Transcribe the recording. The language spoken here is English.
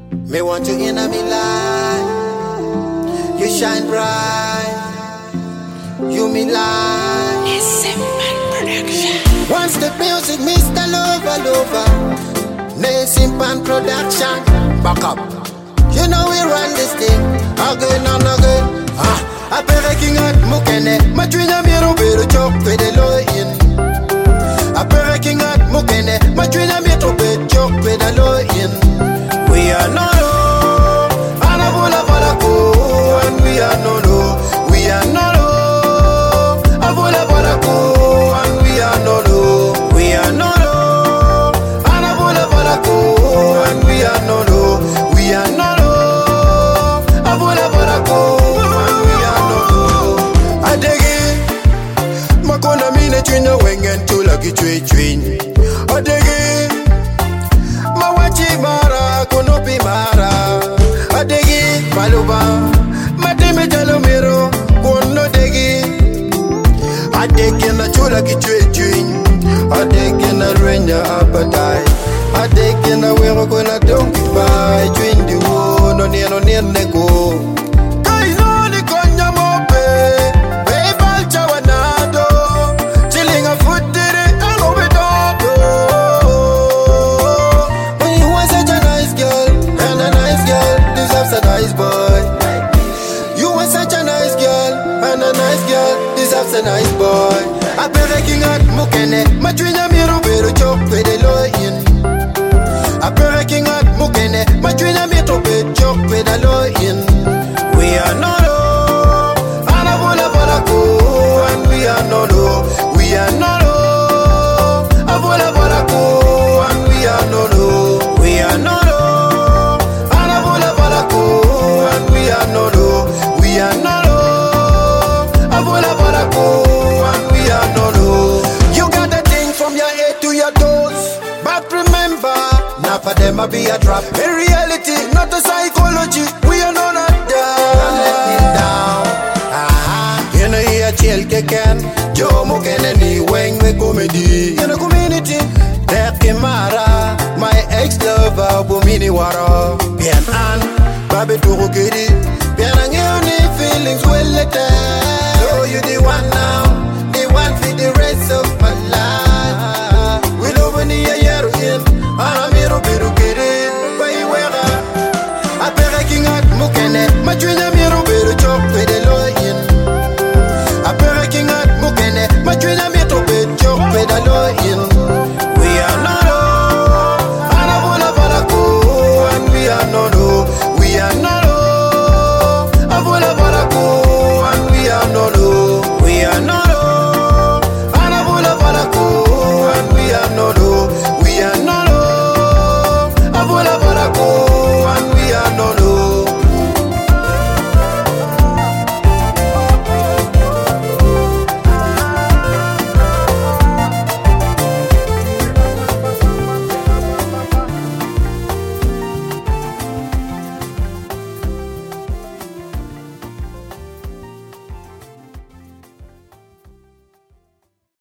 Me want you in me life. You shine bright. You me light. Once the music, Mr. Lover. Simpan Production. Back up. You know we run this thing again and again. I be wrecking at Mukene. Matwina miro bero chok pede loin. I be wrecking at Mukene. Matwina miro bero chok pede loin. We are no low. Anabula balako. And we are no low. We are no low. Abula balako. And we are no low. We are no low. Anabula balako. And we are no low. We are no low. Abula balako. Makona mine chwina wengen tula kichwe chwin Adegi Mawachi mara konopi mara Adegi Maluba Matime jalomiro Kono degi Adegi na chula kichwe chwin Adegi na renya apatai Adegi na wero kona donki bai Chwin diwo no nien neko a nice boy. I be wrecking at Mukene. Matwina miro bero chok pede loin. I be wrecking at Mukene. Matwina miro bero chok pede loin. We are no low. Anabula balako. And we are no low. We are no low. Abula balako. And we are no low. We are no low. Anabula balako. And we are no low. We are no low. Abula balako. And we are no low. You got the thing from your head to your toes. But remember, not for them I be a trap. In reality, not a psychology. We are not there. Let me down. You know here chill keken. Joe Mukene ni weng me comedy. In the community, Teki Mara, my ex-lover, Bumini Wara. Bien Ann, Babi Turukiri. Bien Angeni feelings well let so you the one now, the one for the rest of my life. We love when you hear again. I'm here to be